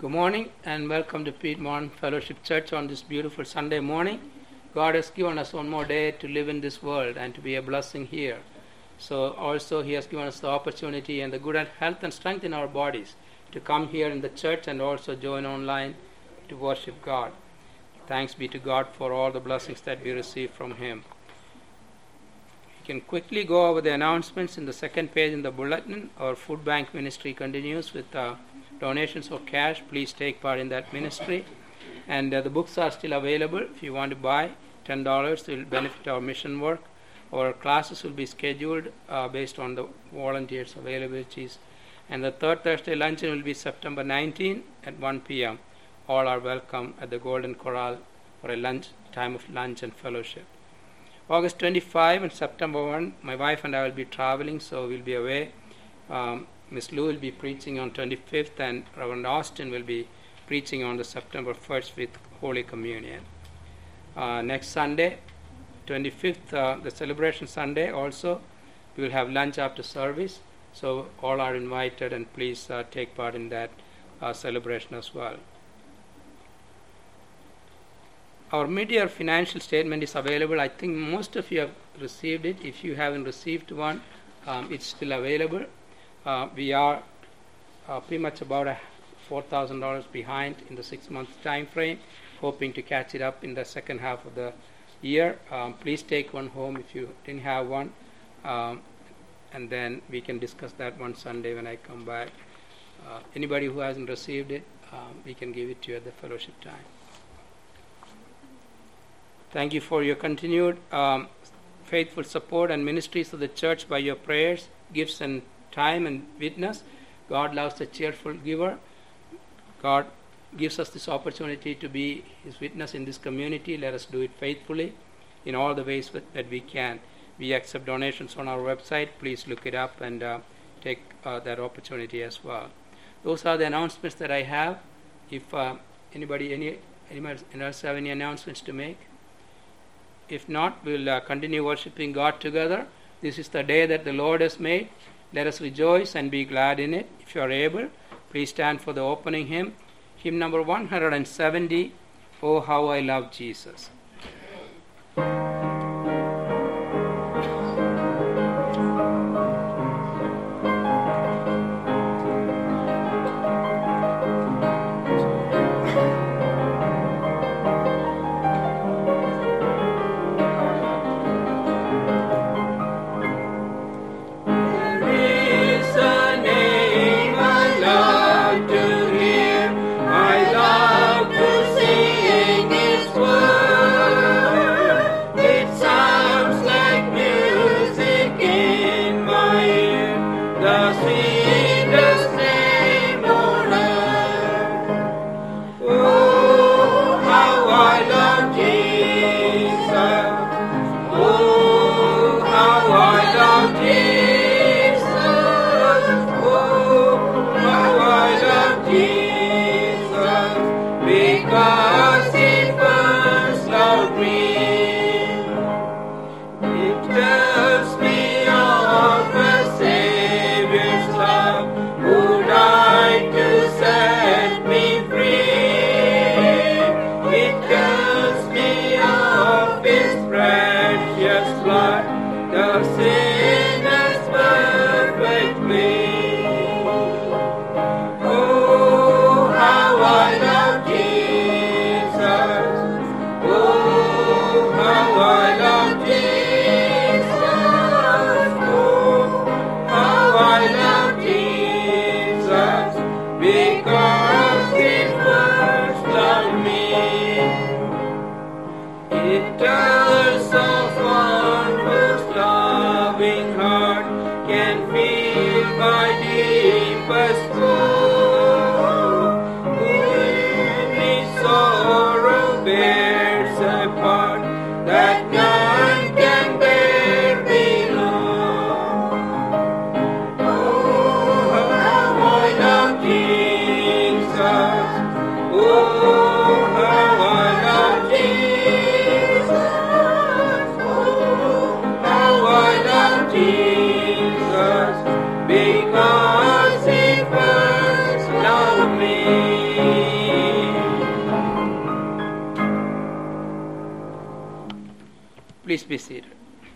Good morning and welcome to Piedmont Fellowship Church on this beautiful Sunday morning. God has given us one more day to live in this world and to be a blessing here. So also He has given us the opportunity and the good health and strength in our bodies to come here in the church and also join online to worship God. Thanks be to God for all the blessings that we receive from Him. We can quickly go over the announcements in the second page in the bulletin. Our food bank ministry continues with donations of cash. Please take part in that ministry. And the books are still available. If you want to buy, $10 will benefit our mission work. Our classes will be scheduled based on the volunteers' availabilities. And the third Thursday luncheon will be September 19 at 1 p.m. All are welcome at the Golden Corral for a time of lunch and fellowship. August 25 and September 1, my wife and I will be traveling, so we'll be away. Miss Lou will be preaching on 25th, and Reverend Austin will be preaching on the September 1st with Holy Communion. Next Sunday, 25th, the celebration Sunday also, we will have lunch after service. So all are invited, and please take part in that celebration as well. Our mid-year financial statement is available. I think most of you have received it. If you haven't received one, it's still available. We are pretty much about $4,000 behind in the 6-month time frame, hoping to catch it up in the second half of the year. Please take one home if you didn't have one, and then we can discuss that one Sunday when I come back. Anybody who hasn't received it, we can give it to you at the fellowship time. Thank you for your continued faithful support and ministries of the church by your prayers, gifts, and time and witness. God loves a cheerful giver. God gives us this opportunity to be His witness in this community. Let us do it faithfully in all the ways that we can. We accept donations on our website. Please look it up and take that opportunity as well. Those are the announcements that I have. If anybody else have any announcements to make? If not, we'll continue worshiping God together. This is the day that the Lord has made. Let us rejoice and be glad in it. If you are able, please stand for the opening hymn. Hymn number 170, Oh How I Love Jesus. Jesus, because He first Please be seated.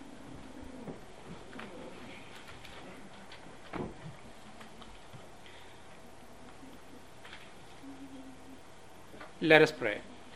Let us pray.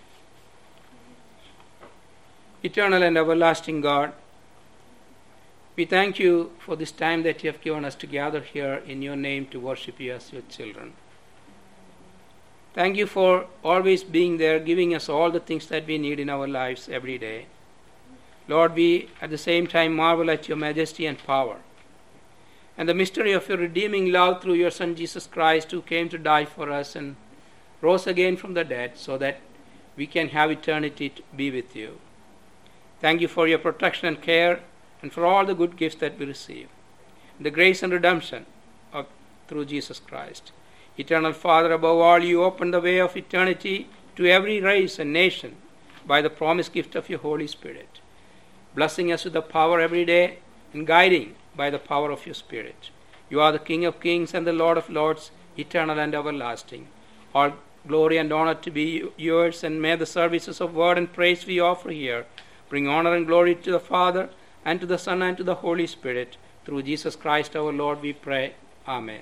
Eternal and everlasting God, we thank you for this time that you have given us to gather here in your name to worship you as your children. Thank you for always being there, giving us all the things that we need in our lives every day. Lord, we at the same time marvel at your majesty and power and the mystery of your redeeming love through your Son Jesus Christ, who came to die for us and rose again from the dead so that we can have eternity to be with you. Thank you for your protection and care and for all the good gifts that we receive. The grace and redemption through Jesus Christ. Eternal Father, above all, you opened the way of eternity to every race and nation by the promised gift of your Holy Spirit, blessing us with the power every day and guiding by the power of your Spirit. You are the King of kings and the Lord of lords, eternal and everlasting. All glory and honor to be yours, and may the services of word and praise we offer here bring honor and glory to the Father, and to the Son, and to the Holy Spirit. Through Jesus Christ our Lord we pray. Amen.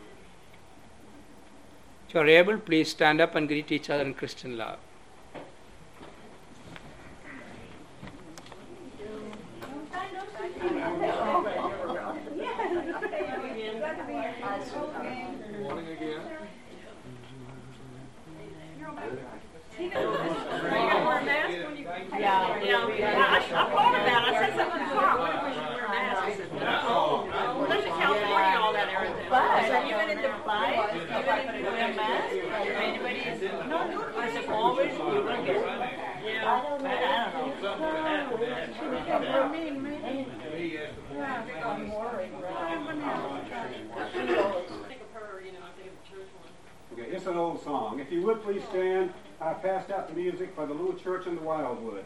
If you are able, please stand up and greet each other in Christian love. I thought about it. I said something wrong. When you wear a mask, I said, no. There's in California and all that area. But even in the flight, even if you wear a mask, if anybody is, I said, always you will get it. Yeah, I don't Okay, it's an old song. If you would please stand, I passed out the music for the little church in the Wildwood.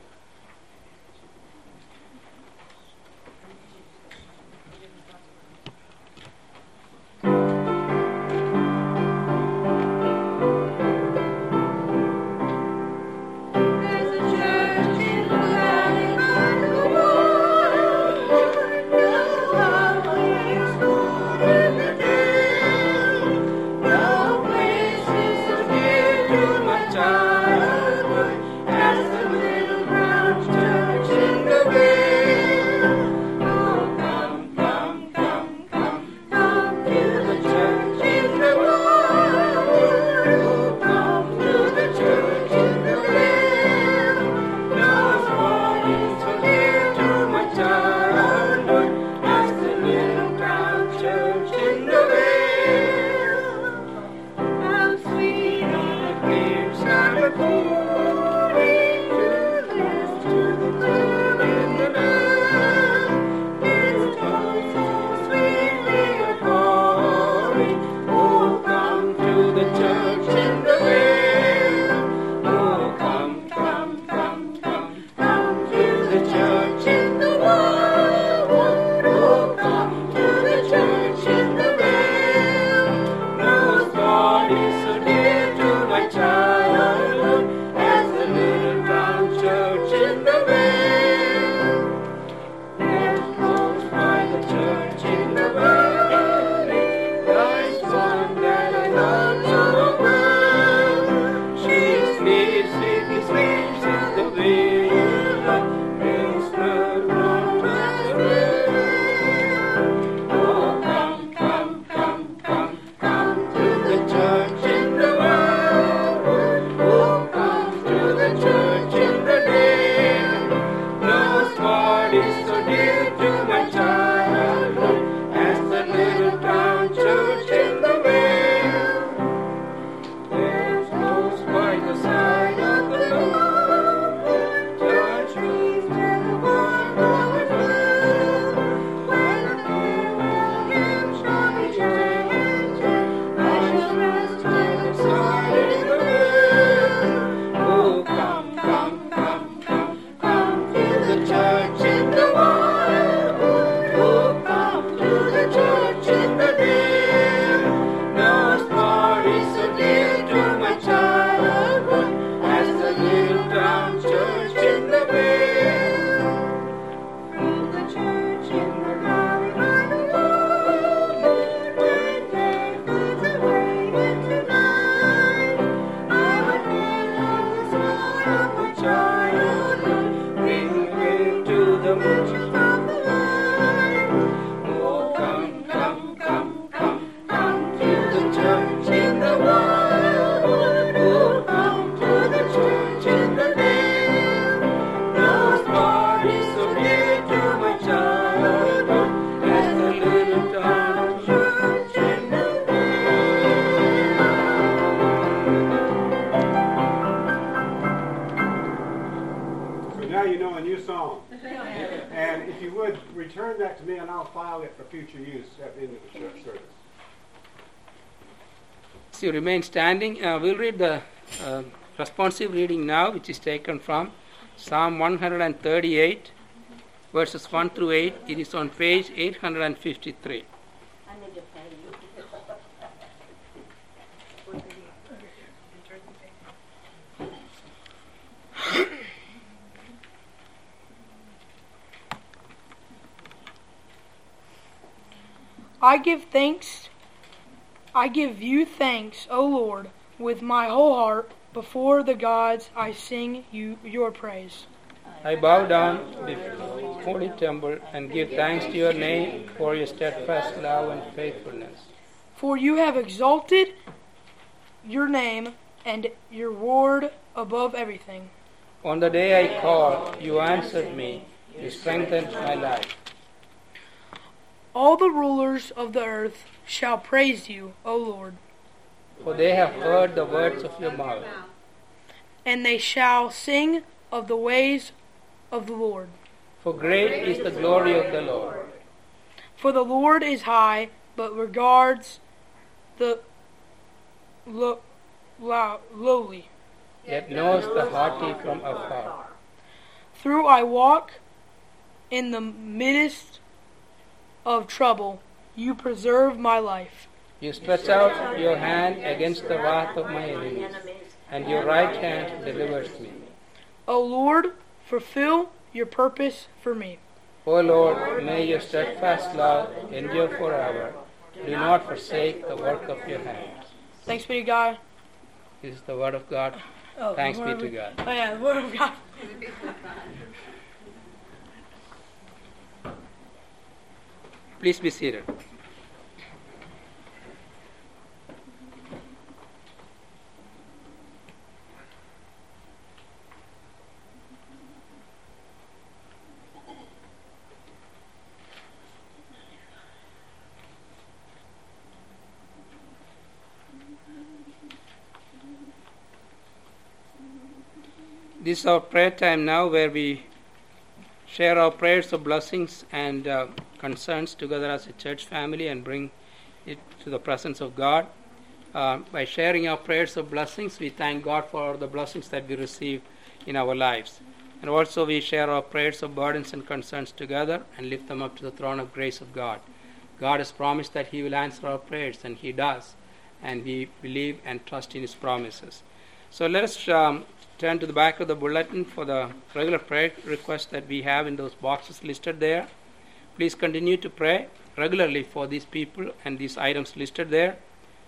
file it for future use at the end of the church service. So you remain standing. We'll read the responsive reading now, which is taken from Psalm 138, verses 1 through 8. It is on page 853. I give you thanks, O Lord, with my whole heart. Before the gods I sing you your praise. I bow down before the holy temple and give thanks to your name for your steadfast love and faithfulness. For you have exalted your name and your word above everything. On the day I called, you answered me. You strengthened my life. All the rulers of the earth shall praise you, O Lord. For they have heard the words of your mouth. And they shall sing of the ways of the Lord. For great is the glory of the Lord. For the Lord is high, but regards the lowly. Yet knows the haughty from afar. Through I walk in the midst of trouble, you preserve my life. You stretch out your hand against the wrath of my enemies, and your right hand delivers me. O Lord, fulfill your purpose for me. O Lord, may your steadfast love endure forever. Do not forsake the work of your hands. Thanks be to God. This is the word of God. Thanks be to God. Oh yeah, the word of God. Please be seated. This is our prayer time now, where we share our prayers of blessings and concerns together as a church family and bring it to the presence of God. By sharing our prayers of blessings, we thank God for the blessings that we receive in our lives. And also we share our prayers of burdens and concerns together and lift them up to the throne of grace of God. God has promised that He will answer our prayers, and He does. And we believe and trust in His promises. So let us turn to the back of the bulletin for the regular prayer requests that we have in those boxes listed there. Please continue to pray regularly for these people and these items listed there.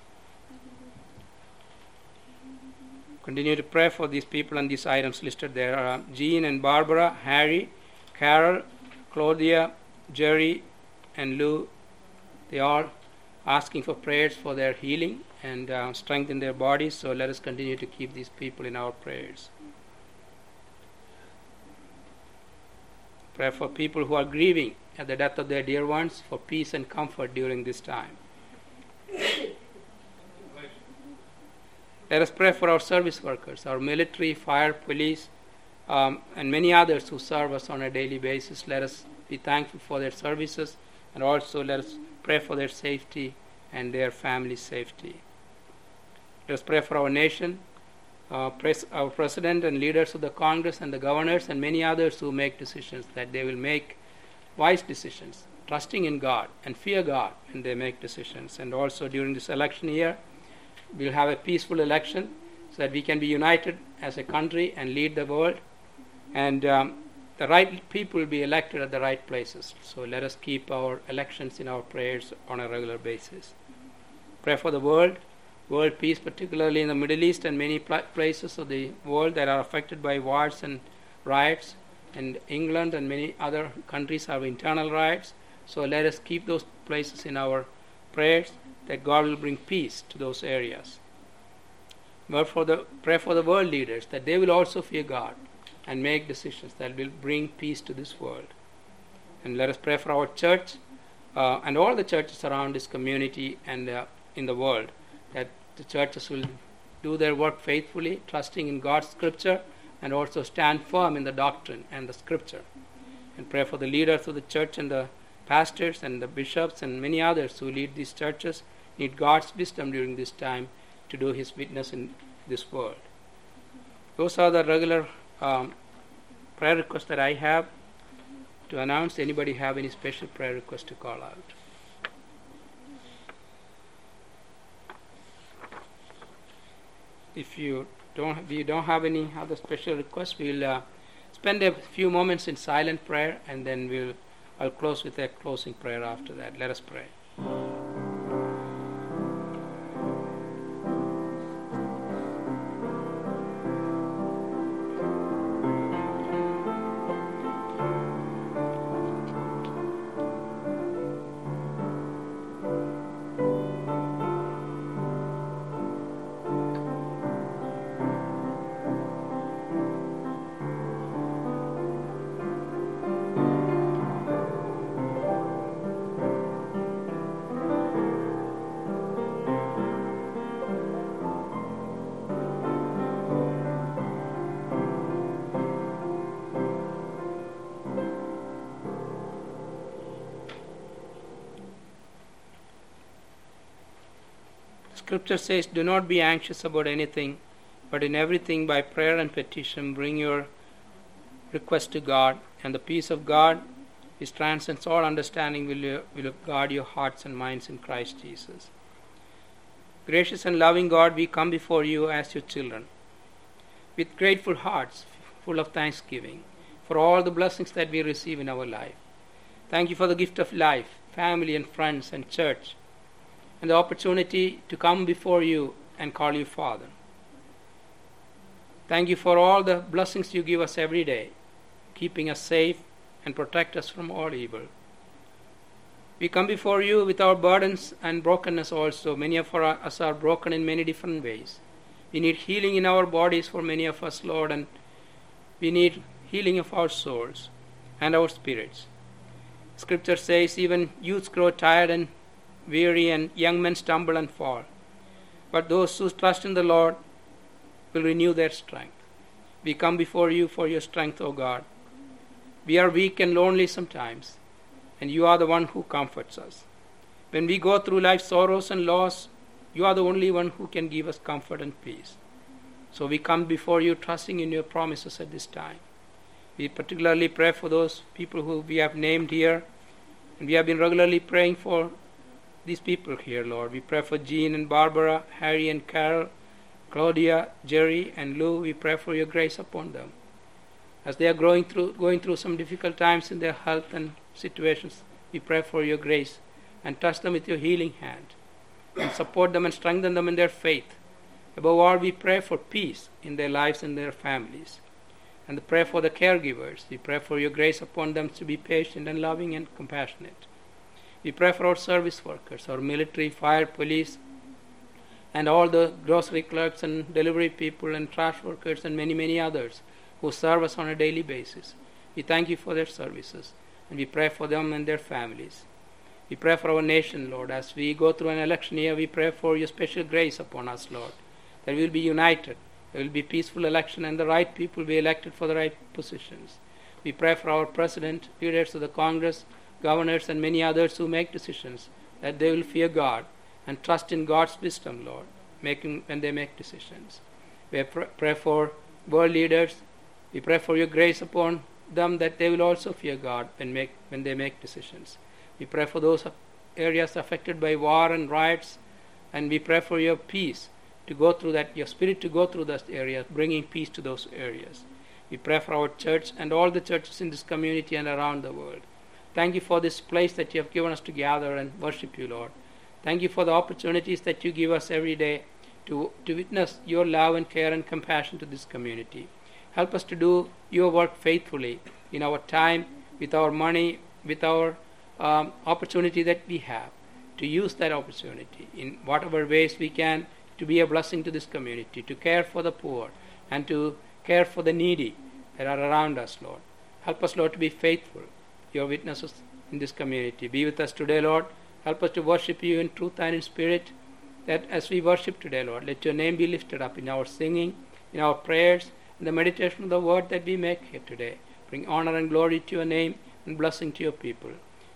Continue to pray for these people and these items listed there. Jean and Barbara, Harry, Carol, Claudia, Jerry, and Lou, they are asking for prayers for their healing and strength in their bodies. So let us continue to keep these people in our prayers. Pray for people who are grieving at the death of their dear ones, for peace and comfort during this time. Let us pray for our service workers, our military, fire, police, and many others who serve us on a daily basis. Let us be thankful for their services, and also let us pray for their safety and their family's safety. Let us pray for our nation, our president and leaders of the Congress and the governors and many others who make decisions, that they will make wise decisions, trusting in God and fear God when they make decisions. And also during this election year, we'll have a peaceful election so that we can be united as a country and lead the world. And the right people will be elected at the right places. So let us keep our elections in our prayers on a regular basis. Pray for the world peace, particularly in the Middle East and many places of the world that are affected by wars and riots. And England and many other countries have internal riots. So let us keep those places in our prayers, that God will bring peace to those areas. Pray for the world leaders, that they will also fear God and make decisions that will bring peace to this world. And let us pray for our church and all the churches around this community and in the world, that the churches will do their work faithfully, trusting in God's scripture, and also stand firm in the doctrine and the scripture. And pray for the leaders of the church and the pastors and the bishops and many others who lead these churches need God's wisdom during this time to do His witness in this world. Those are the regular prayer requests that I have to announce. Anybody have any special prayer requests to call out? If we don't have any other special requests, we'll spend a few moments in silent prayer, and then I'll close with a closing prayer after that. Let us pray. Scripture says, "Do not be anxious about anything, but in everything by prayer and petition bring your request to God, and the peace of God, which transcends all understanding, will guard your hearts and minds in Christ Jesus." Gracious and loving God, we come before you as your children with grateful hearts, full of thanksgiving for all the blessings that we receive in our life. Thank you for the gift of life, family and friends and church, and the opportunity to come before you and call you Father. Thank you for all the blessings you give us every day, keeping us safe and protect us from all evil. We come before you with our burdens and brokenness also. Many of us are broken in many different ways. We need healing in our bodies for many of us, Lord, and we need healing of our souls and our spirits. Scripture says even youths grow tired and weary, and young men stumble and fall. But those who trust in the Lord will renew their strength. We come before you for your strength, O God. We are weak and lonely sometimes, and you are the one who comforts us. When we go through life's sorrows and loss, you are the only one who can give us comfort and peace. So we come before you trusting in your promises at this time. We particularly pray for those people who we have named here, and we have been regularly praying for these people here, Lord. We pray for Jean and Barbara, Harry and Carol, Claudia, Jerry and Lou. We pray for your grace upon them. As they are going through some difficult times in their health and situations, we pray for your grace and touch them with your healing hand and support them and strengthen them in their faith. Above all, we pray for peace in their lives and their families. And pray for the caregivers. We pray for your grace upon them to be patient and loving and compassionate. We pray for our service workers, our military, fire, police, and all the grocery clerks and delivery people and trash workers and many, many others who serve us on a daily basis. We thank you for their services, and we pray for them and their families. We pray for our nation, Lord. As we go through an election year, we pray for your special grace upon us, Lord, that we will be united. There will be peaceful election, and the right people will be elected for the right positions. We pray for our president, leaders of the Congress, governors, and many others who make decisions, that they will fear God and trust in God's wisdom, Lord, when they make decisions. We pray for world leaders. We pray for your grace upon them, that they will also fear God when they make decisions. We pray for those areas affected by war and riots, and we pray for your peace to go through that, your spirit to go through those areas, bringing peace to those areas. We pray for our church and all the churches in this community and around the world. Thank you for this place that you have given us to gather and worship you, Lord. Thank you for the opportunities that you give us every day to witness your love and care and compassion to this community. Help us to do your work faithfully in our time, with our money, with our opportunity that we have, to use that opportunity in whatever ways we can to be a blessing to this community, to care for the poor and to care for the needy that are around us, Lord. Help us, Lord, to be faithful, your witnesses in this community. Be with us today, Lord. Help us to worship you in truth and in spirit, that as we worship today, Lord, let your name be lifted up in our singing, in our prayers, in the meditation of the word that we make here today. Bring honor and glory to your name and blessing to your people.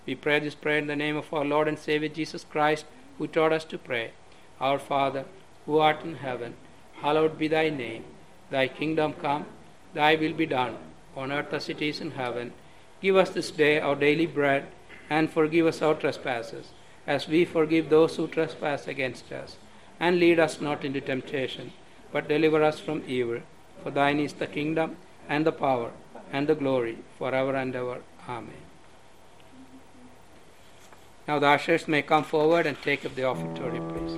We pray this prayer in the name of our Lord and Savior Jesus Christ, who taught us to pray. Our Father, who art in heaven, hallowed be thy name. Thy kingdom come, thy will be done, on earth as it is in heaven. Give us this day our daily bread, and forgive us our trespasses, as we forgive those who trespass against us. And lead us not into temptation, but deliver us from evil. For thine is the kingdom, and the power, and the glory, forever and ever. Amen. Now the ushers may come forward and take up the offertory, please.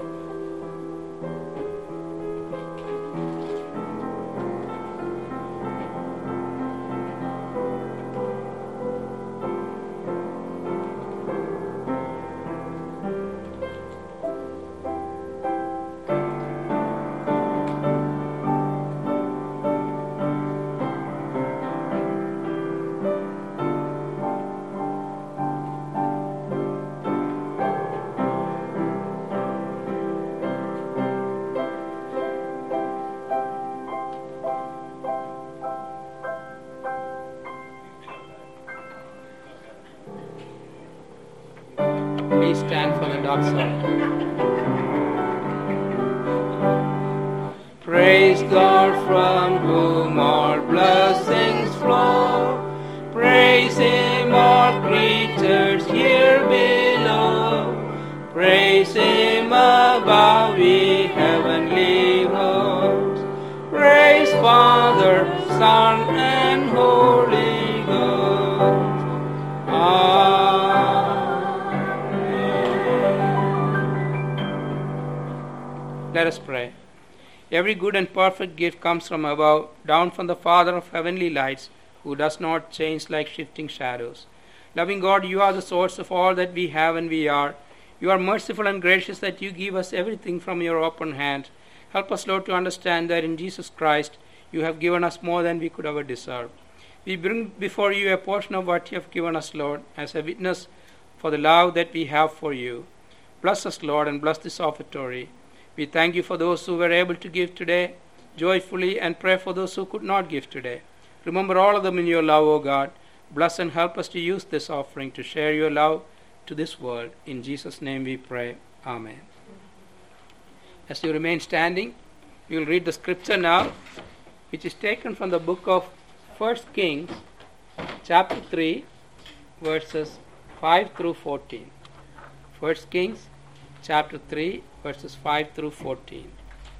Please stand for the doxology. Praise God from whom all blessings flow. Praise Him, all creatures here below. Praise Him above, ye heavenly hosts. Praise Father, Son, and Holy Ghost. Let us pray. Every good and perfect gift comes from above, down from the Father of heavenly lights, who does not change like shifting shadows. Loving God, you are the source of all that we have and we are. You are merciful and gracious that you give us everything from your open hand. Help us, Lord, to understand that in Jesus Christ you have given us more than we could ever deserve. We bring before you a portion of what you have given us, Lord, as a witness for the love that we have for you. Bless us, Lord, and bless this offertory. We thank you for those who were able to give today joyfully, and pray for those who could not give today. Remember all of them in your love, O God. Bless and help us to use this offering to share your love to this world. In Jesus' name we pray. Amen. As you remain standing, we will read the scripture now, which is taken from the book of 1 Kings, chapter 3, verses 5 through 14. 1 Kings, chapter 3, verses 5 through 14.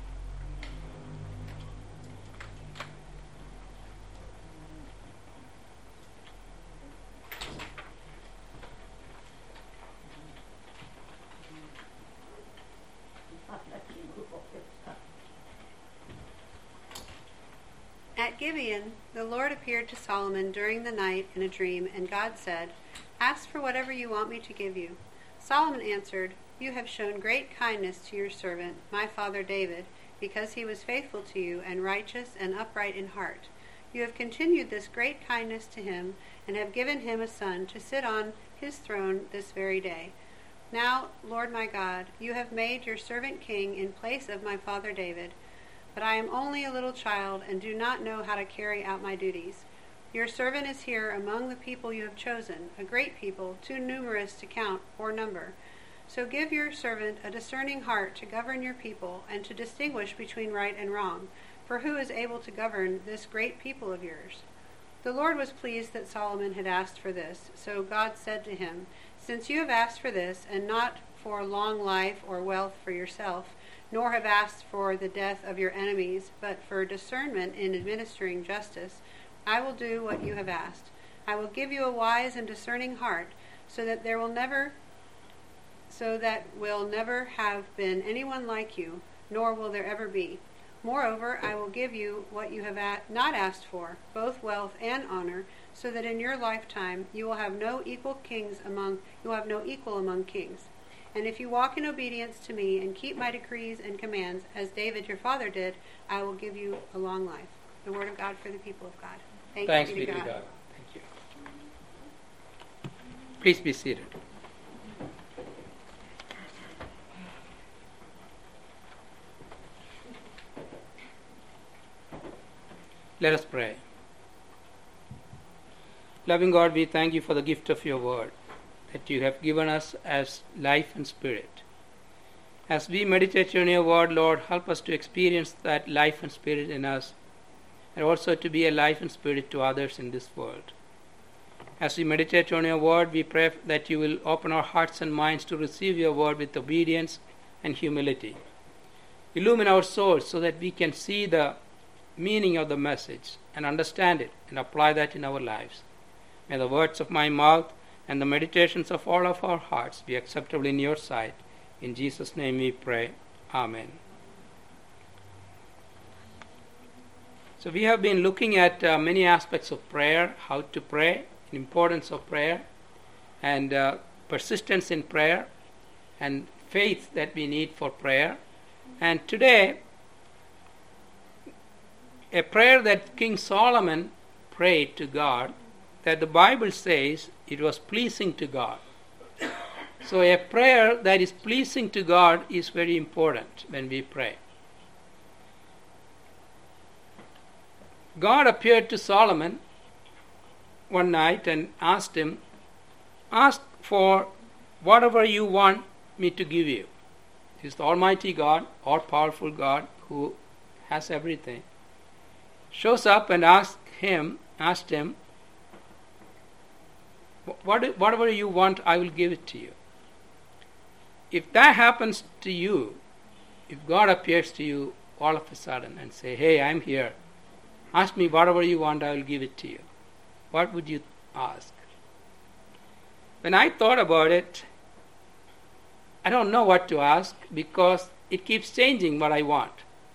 At Gibeon, the Lord appeared to Solomon during the night in a dream, and God said, "Ask for whatever you want me to give you." Solomon answered, "You have shown great kindness to your servant, my father David, because he was faithful to you and righteous and upright in heart. You have continued this great kindness to him, and have given him a son to sit on his throne this very day. Now, Lord my God, you have made your servant king in place of my father David, but I am only a little child and do not know how to carry out my duties. Your servant is here among the people you have chosen, a great people, too numerous to count or number. So give your servant a discerning heart to govern your people and to distinguish between right and wrong, for who is able to govern this great people of yours?" The Lord was pleased that Solomon had asked for this, so God said to him, "Since you have asked for this, and not for long life or wealth for yourself, nor have asked for the death of your enemies, but for discernment in administering justice, I will do what you have asked. I will give you a wise and discerning heart, so that will never have been anyone like you, nor will there ever be. Moreover, I will give you what you have not asked for, both wealth and honor, so that in your lifetime you will have no equal among kings. And if you walk in obedience to me and keep my decrees and commands, as David your father did, I will give you a long life." The word of God for the people of God. Thanks be to God. Thank you. Please be seated. Let us pray. Loving God, we thank you for the gift of your word. that you have given us as life and spirit. As we meditate on your word, Lord, help us to experience that life and spirit in us, and also to be a life and spirit to others in this world. As we meditate on your word, we pray that you will open our hearts and minds to receive your word with obedience and humility. Illumine our souls so that we can see the meaning of the message and understand it and apply that in our lives. May the words of my mouth and the meditations of all of our hearts be acceptable in your sight. In Jesus' name we pray. Amen. So we have been looking at many aspects of prayer, how to pray, the importance of prayer, and persistence in prayer, and faith that we need for prayer. And today, a prayer that King Solomon prayed to God, that the Bible says it was pleasing to God. So a prayer that is pleasing to God is very important when we pray. God appeared to Solomon one night and asked him, ask for whatever you want me to give you. He's the Almighty God, all-powerful God who has everything. Shows up and asked him, whatever you want, I will give it to you. If that happens to you, if God appears to you all of a sudden and say, hey, I'm here, ask me whatever you want, I will give it to you, what would you ask? When I thought about it, I don't know what to ask because it keeps changing what I want.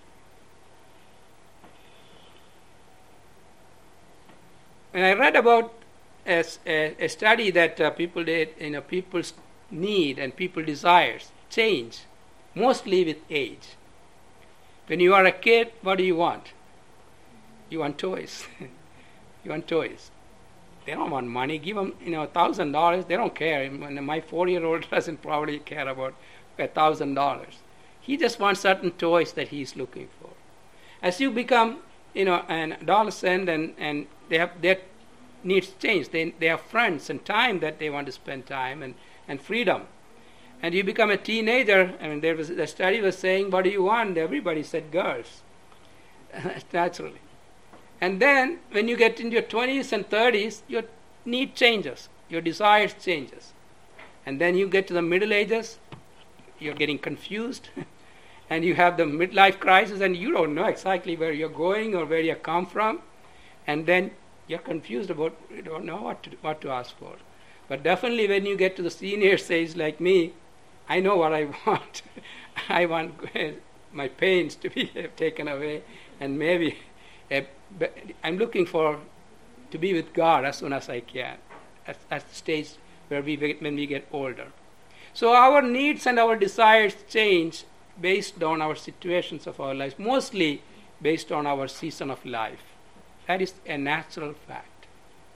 When I read about a study that people did, people's need and people's desires change, mostly with age. When you are a kid, what do you want? You want toys. You want toys. They don't want money. Give them, $1,000. They don't care. My 4-year-old doesn't probably care about $1,000. He just wants certain toys that he's looking for. As you become, an adolescent and they have their needs change. They have friends and time that they want to spend time and freedom. And you become a teenager. The study was saying, what do you want? Everybody said girls. Naturally. And then when you get into your 20s and 30s, your need changes, your desires changes. And then you get to the middle ages, you're getting confused, and you have the midlife crisis, and you don't know exactly where you're going or where you come from, and then you're confused about, you don't know what to ask for. But definitely when you get to the senior stage like me, I know what I want. I want my pains to be taken away, and maybe I'm looking to be with God as soon as I can, at the stage when we get older. So our needs and our desires change based on our situations of our lives, mostly based on our season of life. That is a natural fact.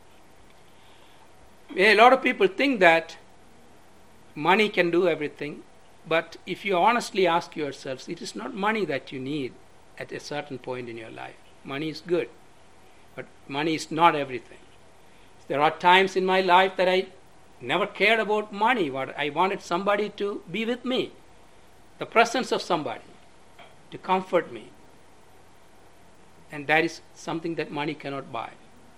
A lot of people think that money can do everything, but if you honestly ask yourselves, it is not money that you need at a certain point in your life. Money is good, but money is not everything. There are times in my life that I never cared about money. I wanted somebody to be with me, the presence of somebody to comfort me. And that is something that money cannot buy.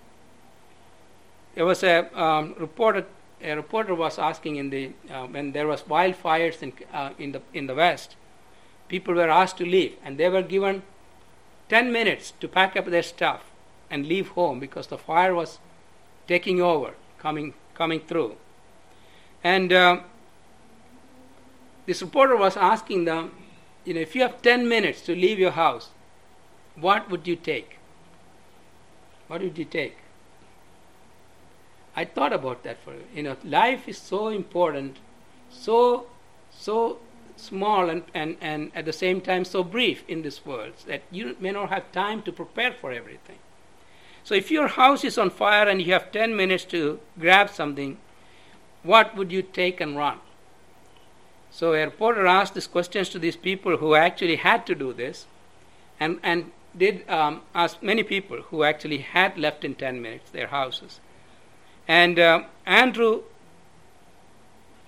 There was a reporter was asking when there was wildfires in the West, people were asked to leave, and they were given 10 minutes to pack up their stuff and leave home because the fire was taking over, coming through. And this reporter was asking them, if you have 10 minutes to leave your house, what would you take? What would you take? I thought about that for life is so important, so small and at the same time so brief in this world that you may not have time to prepare for everything. So if your house is on fire and you have 10 minutes to grab something, what would you take and run? So a reporter asked these questions to these people who actually had to do this, and did ask many people who actually had left in 10 minutes their houses. And Andrew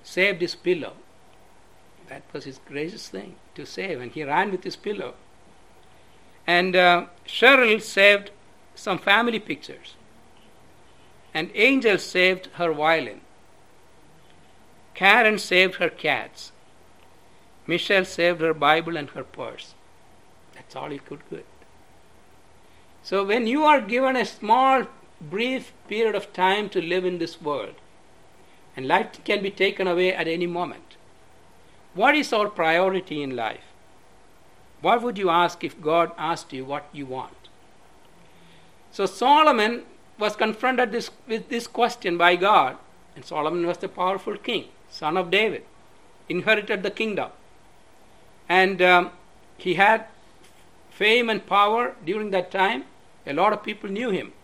saved his pillow. That was his greatest thing to save, and he ran with his pillow. And Cheryl saved some family pictures. And Angel saved her violin. Karen saved her cats. Michelle saved her Bible and her purse. That's all you could get. So when you are given a small, brief period of time to live in this world, and life can be taken away at any moment, what is our priority in life? What would you ask if God asked you what you want? So Solomon was confronted with this question by God, and Solomon was the powerful king, son of David, inherited the kingdom. And he had fame and power during that time. A lot of people knew him.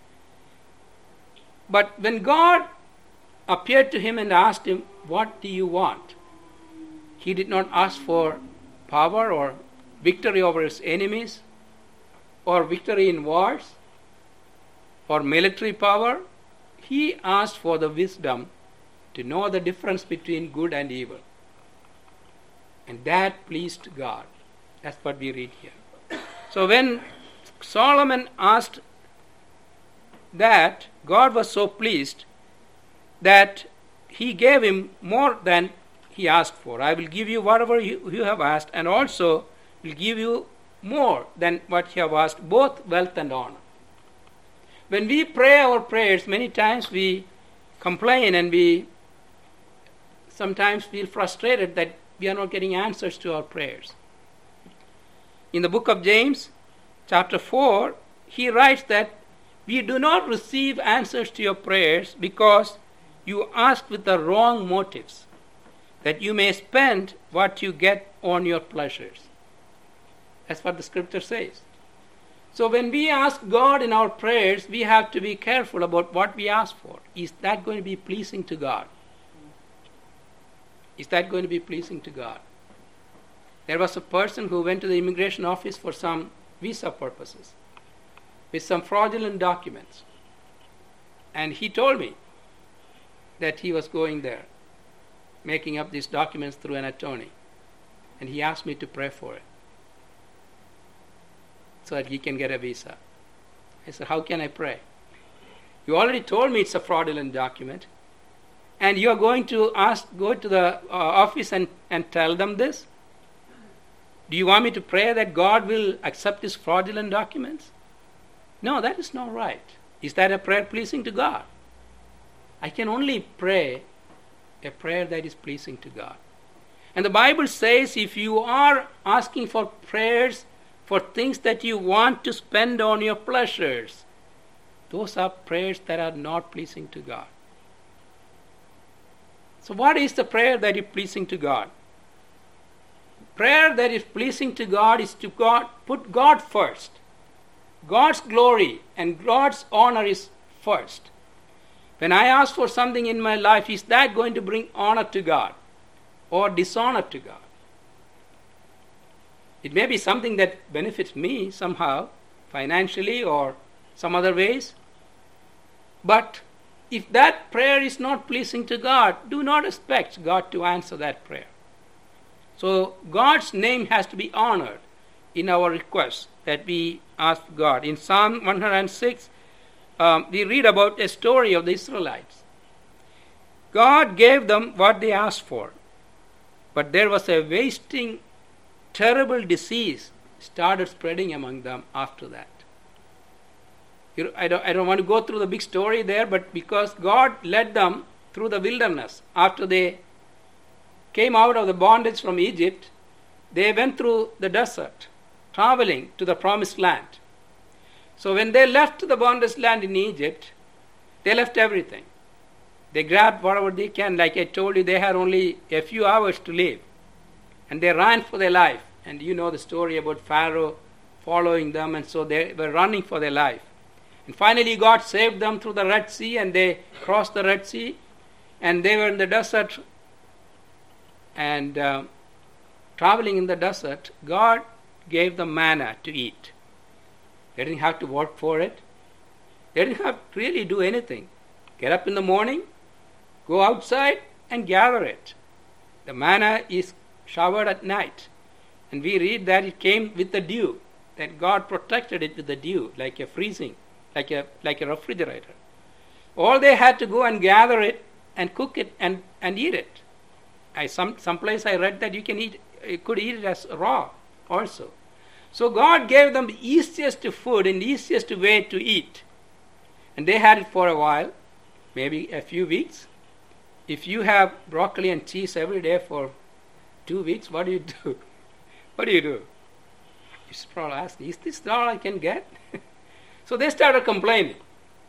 But when God appeared to him and asked him, "What do you want?" he did not ask for power or victory over his enemies or victory in wars or military power. He asked for the wisdom to know the difference between good and evil. And that pleased God. That's what we read here. So when Solomon asked that, God was so pleased that he gave him more than he asked for. I will give you whatever you have asked, and also will give you more than what you have asked, both wealth and honor. When we pray our prayers, many times we complain and we sometimes feel frustrated that we are not getting answers to our prayers. In the book of James, chapter 4, he writes that we do not receive answers to your prayers because you ask with the wrong motives, that you may spend what you get on your pleasures. That's what the scripture says. So when we ask God in our prayers, we have to be careful about what we ask for. Is that going to be pleasing to God? Is that going to be pleasing to God? There was a person who went to the immigration office for some visa purposes with some fraudulent documents. And he told me that he was going there, making up these documents through an attorney. And he asked me to pray for it, so that he can get a visa. I said, how can I pray? You already told me it's a fraudulent document, and you are going to go to the office and tell them this? Do you want me to pray that God will accept his fraudulent documents? No, that is not right. Is that a prayer pleasing to God? I can only pray a prayer that is pleasing to God. And the Bible says if you are asking for prayers for things that you want to spend on your pleasures, those are prayers that are not pleasing to God. So what is the prayer that is pleasing to God? Prayer that is pleasing to God is to put God first. God's glory and God's honor is first. When I ask for something in my life, is that going to bring honor to God or dishonor to God? It may be something that benefits me somehow, financially or some other ways. But if that prayer is not pleasing to God, do not expect God to answer that prayer. So God's name has to be honored in our requests that we ask God. In Psalm 106, we read about a story of the Israelites. God gave them what they asked for, but there was a wasting, terrible disease started spreading among them after that. I don't want to go through the big story there, but because God led them through the wilderness after they came out of the bondage from Egypt, they went through the desert, traveling to the promised land. So when they left the bondage land in Egypt, they left everything. They grabbed whatever they can. Like I told you, they had only a few hours to live. And they ran for their life. And you know the story about Pharaoh following them, and so they were running for their life. And finally God saved them through the Red Sea, and they crossed the Red Sea, and they were in the desert. And traveling in the desert, God gave them manna to eat. They didn't have to work for it. They didn't have to really do anything. Get up in the morning, go outside, and gather it. The manna is showered at night. And we read that it came with the dew, that God protected it with the dew, like a freezing, like a refrigerator. All they had to go and gather it and cook it and eat it. Someplace I read that you could eat it as raw also. So God gave them the easiest food and easiest way to eat. And they had it for a while, maybe a few weeks. If you have broccoli and cheese every day for 2 weeks, what do you do? What do you do? You probably ask, is this all I can get? So they started complaining.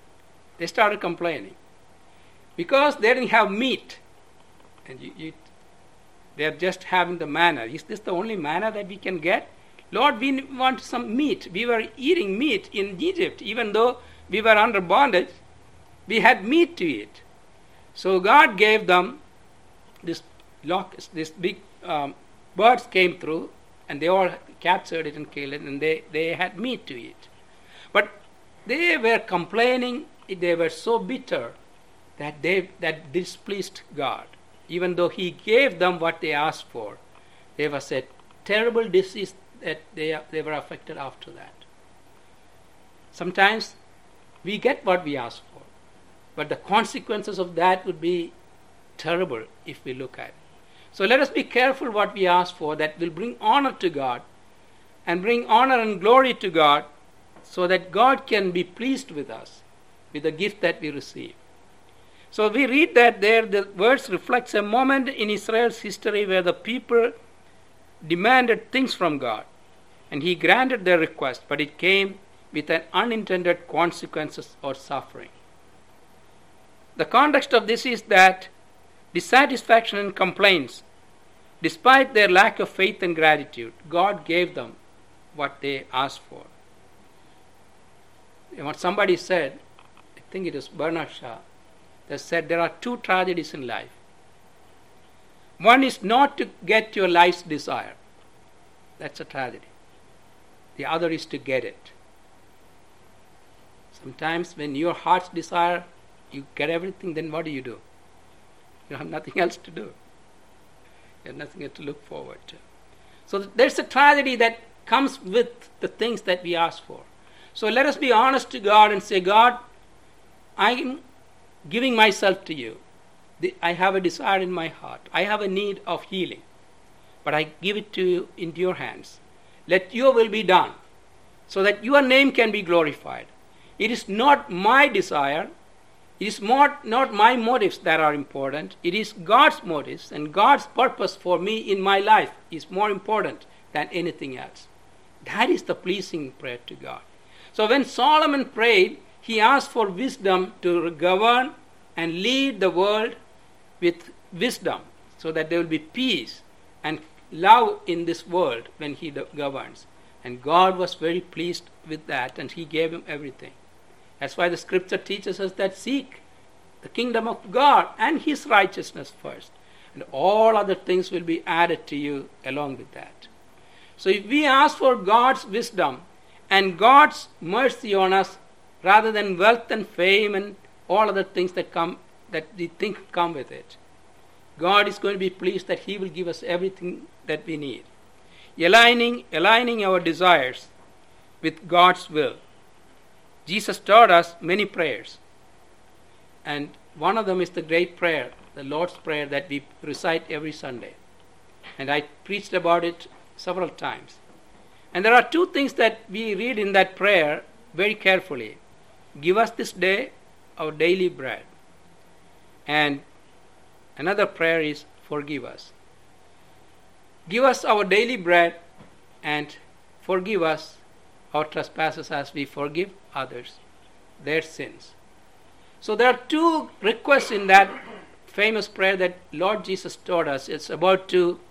Because they didn't have meat. And they're just having the manna. Is this the only manna that we can get? Lord, we want some meat. We were eating meat in Egypt. Even though we were under bondage, we had meat to eat. So God gave them this big birds came through, and they all captured it and killed it, and they had meat to eat. But they were complaining. They were so bitter that displeased God. Even though He gave them what they asked for, there was a terrible disease that they were affected after that. Sometimes we get what we ask for, but the consequences of that would be terrible if we look at it. So let us be careful what we ask for, that will bring honor to God and bring honor and glory to God, so that God can be pleased with us, with the gift that we receive. So we read that there the verse reflects a moment in Israel's history where the people demanded things from God, and He granted their request, but it came with an unintended consequences or suffering. The context of this is that dissatisfaction and complaints, despite their lack of faith and gratitude, God gave them what they asked for. And what somebody said, I think it was Bernard Shaw, that said there are two tragedies in life. One is not to get your life's desire. That's a tragedy. The other is to get it. Sometimes when your heart's desire, you get everything, then what do? You have nothing else to do. You have nothing else to look forward to. So there's a tragedy that comes with the things that we ask for. So let us be honest to God and say, God, I'm giving myself to you. I have a desire in my heart. I have a need of healing. But I give it to you into your hands. Let your will be done, so that your name can be glorified. It is not my desire. It is not my motives that are important. It is God's motives, and God's purpose for me in my life is more important than anything else. That is the pleasing prayer to God. So when Solomon prayed, he asked for wisdom to govern and lead the world with wisdom, so that there will be peace and love in this world when he governs. And God was very pleased with that, and He gave him everything. That's why the scripture teaches us that seek the kingdom of God and His righteousness first, and all other things will be added to you along with that. So if we ask for God's wisdom and God's mercy on us, rather than wealth and fame and all other things that we think come with it, God is going to be pleased that He will give us everything that we need. Aligning our desires with God's will. Jesus taught us many prayers. And one of them is the great prayer, the Lord's Prayer, that we recite every Sunday. And I preached about it several times. And there are two things that we read in that prayer very carefully. Give us this day our daily bread. And another prayer is forgive us. Give us our daily bread and forgive us our trespasses as we forgive others their sins. So there are two requests in that famous prayer that Lord Jesus taught us. It's about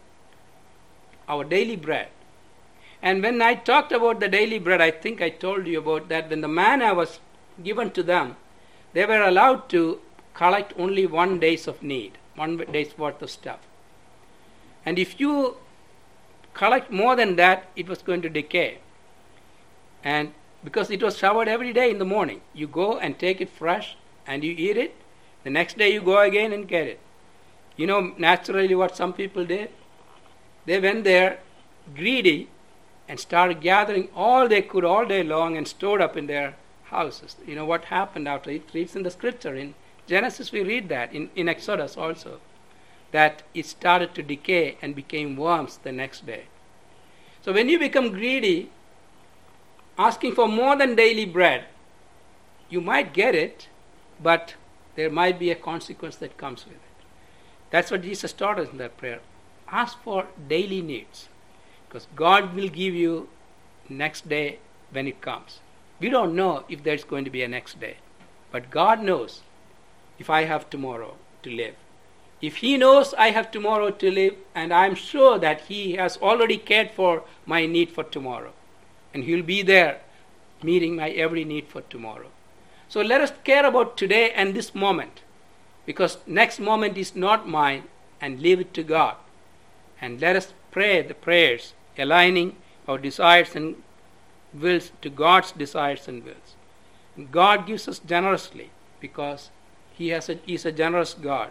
our daily bread. And when I talked about the daily bread, I think I told you about that. When the manna was given to them, they were allowed to collect only 1 day's of need, 1 day's worth of stuff. And if you collect more than that, it was going to decay. And because it was showered every day in the morning, you go and take it fresh and you eat it. The next day you go again and get it. You know naturally what some people did? They went there greedy and started gathering all they could all day long and stored up in their houses. You know what happened after? It reads in the scripture. In Genesis we read that, in Exodus also, that it started to decay and became worms the next day. So when you become greedy, asking for more than daily bread, you might get it, but there might be a consequence that comes with it. That's what Jesus taught us in that prayer. Ask for daily needs, because God will give you next day when it comes. We don't know if there's going to be a next day, but God knows if I have tomorrow to live. If He knows I have tomorrow to live, and I'm sure that He has already cared for my need for tomorrow, and He'll be there meeting my every need for tomorrow. So let us care about today and this moment, because next moment is not mine, and leave it to God. And let us pray the prayers aligning our desires and wills to God's desires and wills. And God gives us generously because He is a generous God.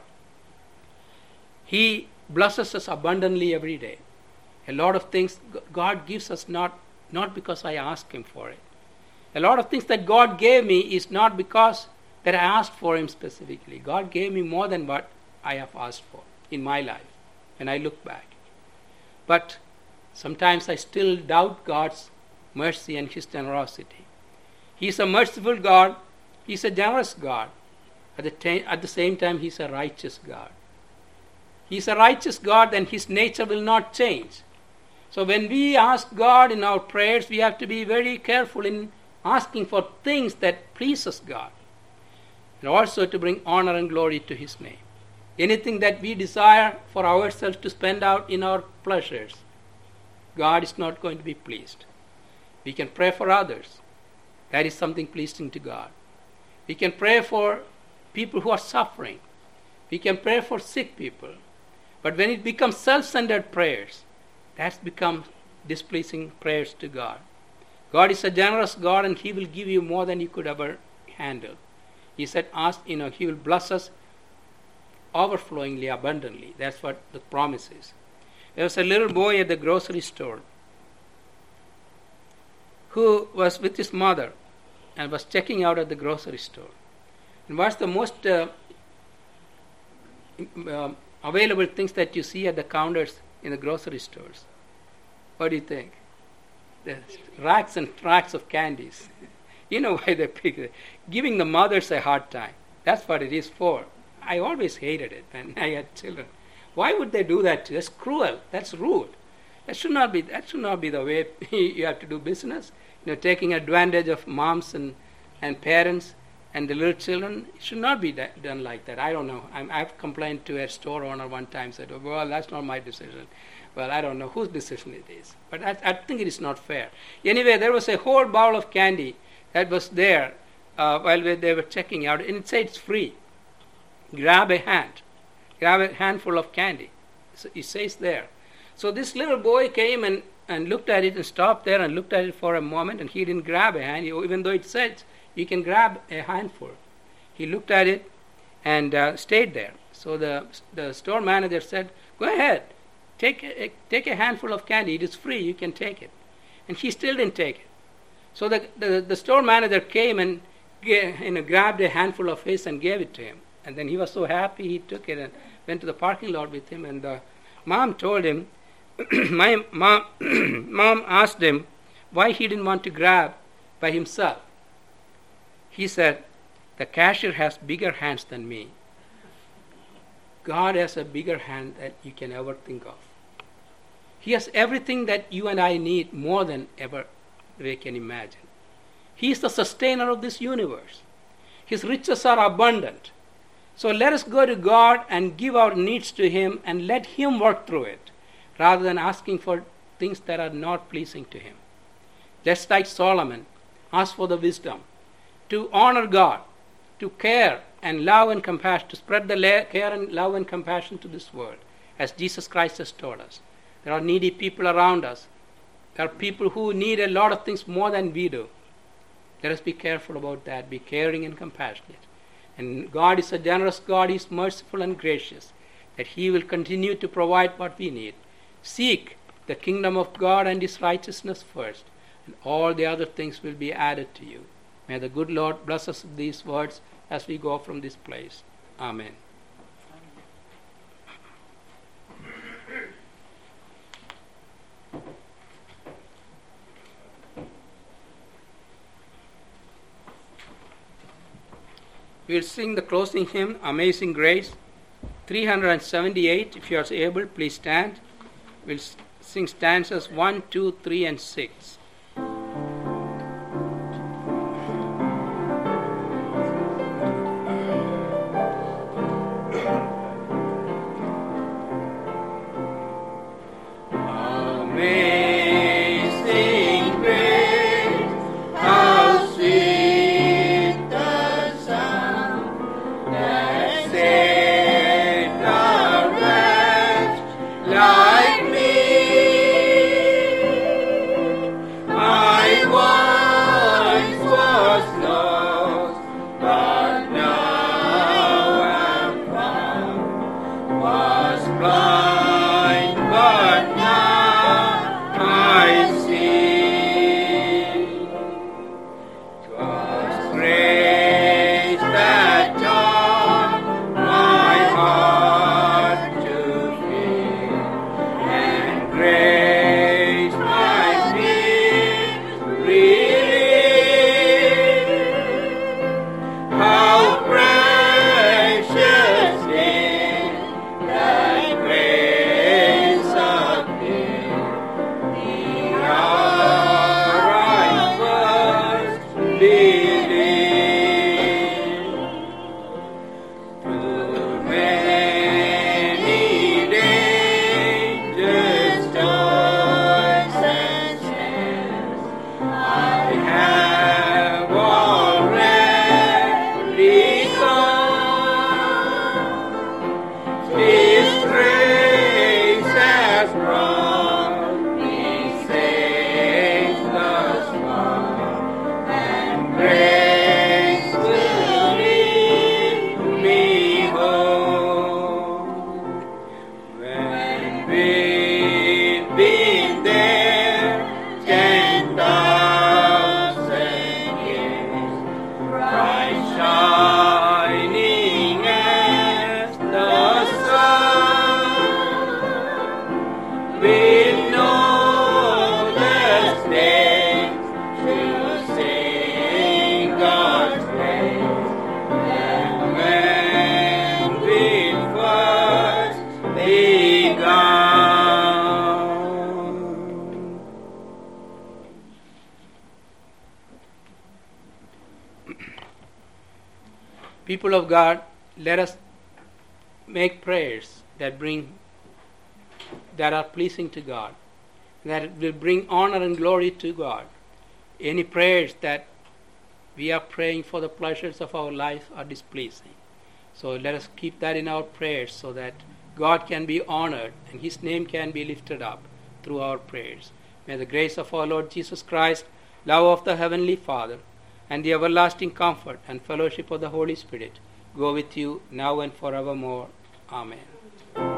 He blesses us abundantly every day. A lot of things God gives us not because I ask Him for it. A lot of things that God gave me is not because that I asked for Him specifically. God gave me more than what I have asked for in my life when I look back. But sometimes I still doubt God's mercy and His generosity. He is a merciful God. He is a generous God. At the same time, He is a righteous God. He is a righteous God, and His nature will not change. So when we ask God in our prayers, we have to be very careful in asking for things that pleases God, and also to bring honor and glory to His name. Anything that we desire for ourselves to spend out in our pleasures, God is not going to be pleased. We can pray for others. That is something pleasing to God. We can pray for people who are suffering. We can pray for sick people. But when it becomes self-centered prayers, that's become displeasing prayers to God. God is a generous God, and He will give you more than you could ever handle. He said, He will bless us overflowingly, abundantly. That's what the promise is. There was a little boy at the grocery store who was with his mother and was checking out at the grocery store. And what's the most available things that you see at the counters in the grocery stores? What do you think? There's racks and racks of candies. You know why they pick it? Giving the mothers a hard time. That's what it is for. I always hated it when I had children. Why would they do that? That's cruel. That's rude. That should not be the way you have to do business. Taking advantage of moms and parents and the little children. It should not be done like that. I don't know. I've complained to a store owner one time, said, well, that's not my decision. Well, I don't know whose decision it is. But I think it is not fair. Anyway, there was a whole bowl of candy that was there while they were checking out. And it said it's free. Grab a handful of candy. So it says there. So this little boy came and looked at it and stopped there and looked at it for a moment, and he didn't grab a hand, even though it said you can grab a handful. He looked at it and stayed there. So the store manager said, go ahead, take a handful of candy. It is free. You can take it. And he still didn't take it. So the store manager came and grabbed a handful of his and gave it to him. And then he was so happy, he took it and went to the parking lot with him. And the mom told him, mom asked him why he didn't want to grab by himself. He said, the cashier has bigger hands than me. God has a bigger hand than you can ever think of. He has everything that you and I need more than ever we can imagine. He is the sustainer of this universe. His riches are abundant. So let us go to God and give our needs to Him and let Him work through it, rather than asking for things that are not pleasing to Him. Just like Solomon, ask for the wisdom to honor God, to care and love and compassion, to spread the care and love and compassion to this world, as Jesus Christ has taught us. There are needy people around us. There are people who need a lot of things more than we do. Let us be careful about that, be caring and compassionate. And God is a generous God. He is merciful and gracious. that He will continue to provide what we need. Seek the kingdom of God and His righteousness first, and all the other things will be added to you. May the good Lord bless us with these words as we go from this place. Amen. We'll sing the closing hymn, Amazing Grace, 378. If you are able, please stand. We'll sing stanzas 1, 2, 3, and 6. People of God, let us make prayers that are pleasing to God, that will bring honor and glory to God. Any prayers that we are praying for the pleasures of our life are displeasing. So let us keep that in our prayers so that God can be honored and His name can be lifted up through our prayers. May the grace of our Lord Jesus Christ, love of the Heavenly Father, and the everlasting comfort and fellowship of the Holy Spirit go with you now and forevermore. Amen.